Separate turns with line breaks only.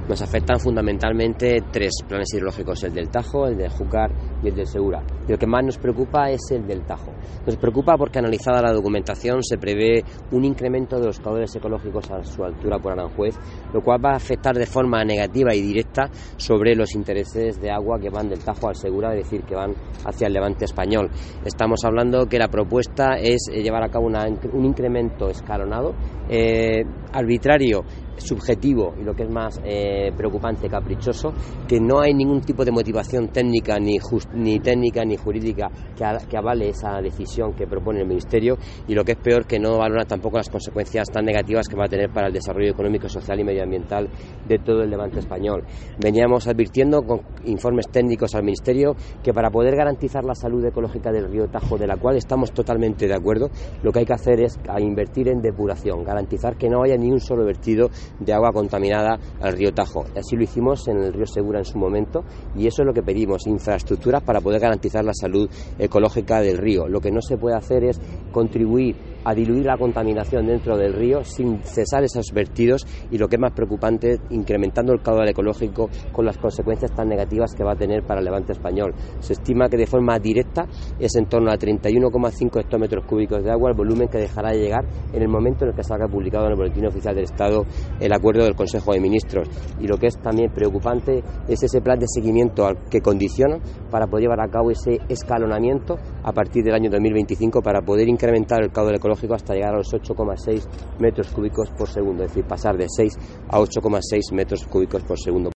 Nos afectan fundamentalmente tres planes hidrológicos: el del Tajo, el del Júcar y el del Segura. Y lo que más nos preocupa es el del Tajo. Nos preocupa porque, analizada la documentación, se prevé un incremento de los caudales ecológicos a su altura por Aranjuez, lo cual va a afectar de forma negativa y directa sobre los intereses de agua que van del Tajo al Segura, es decir, que van hacia el levante español. Estamos hablando que la propuesta es llevar a cabo un incremento escalonado, arbitrario, subjetivo y, lo que es más preocupante, caprichoso, que no hay ningún tipo de motivación técnica ni técnica ni jurídica que avale esa decisión que propone el Ministerio, y lo que es peor, que no valora tampoco las consecuencias tan negativas que va a tener para el desarrollo económico, social y medioambiental de todo el levante español. Veníamos advirtiendo con informes técnicos al Ministerio que, para poder garantizar la salud ecológica del río Tajo, de la cual estamos totalmente de acuerdo, lo que hay que hacer es invertir en depuración, garantizar que no haya ni un solo vertido de agua contaminada al río Tajo. Así lo hicimos en el río Segura en su momento, y eso es lo que pedimos: infraestructuras para poder garantizar la salud ecológica del río. Lo que no se puede hacer es contribuir a diluir la contaminación dentro del río sin cesar esos vertidos, y, lo que es más preocupante, incrementando el caudal ecológico con las consecuencias tan negativas que va a tener para el levante español. Se estima que de forma directa es en torno a 31,5 hectómetros cúbicos de agua el volumen que dejará de llegar en el momento en el que salga publicado en el Boletín Oficial del Estado el acuerdo del Consejo de Ministros. Y lo que es también preocupante es ese plan de seguimiento al que condiciona para poder llevar a cabo ese escalonamiento a partir del año 2025, para poder incrementar el caudal ecológico hasta llegar a los 8,6 metros cúbicos por segundo, es decir, pasar de 6 a 8,6 metros cúbicos por segundo.